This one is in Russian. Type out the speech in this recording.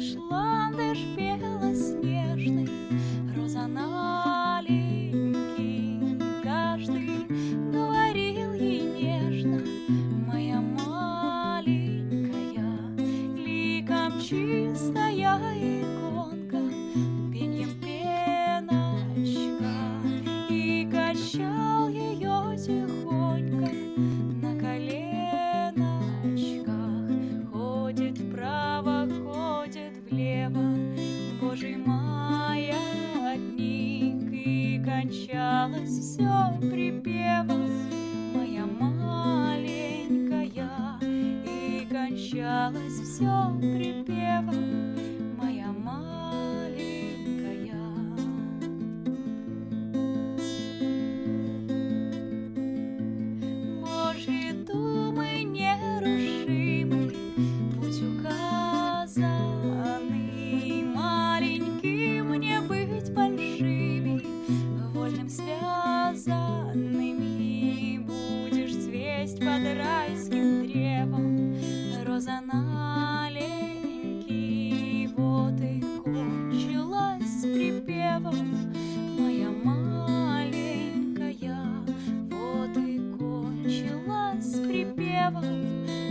ландыш, ландыш белоснежный, роза маленький. Каждый говорил ей нежно: моя маленькая, ликом чистая иконка, пеньем пеночка. И качал ее тихонько на коленочках. Ходит вправо, ходит влево, Божий маятник. И кончалось все припевом: моя маленькая. И кончалось все припевом: моя маленькая. Божьи думы нерушимы, путь указанный. Маленьким мне быть большими, вольным связанными. Будешь цвесть под райским древом, роза наленький. Вот и кончилась с припевом моя маленькая. Вот и кончилась с припевом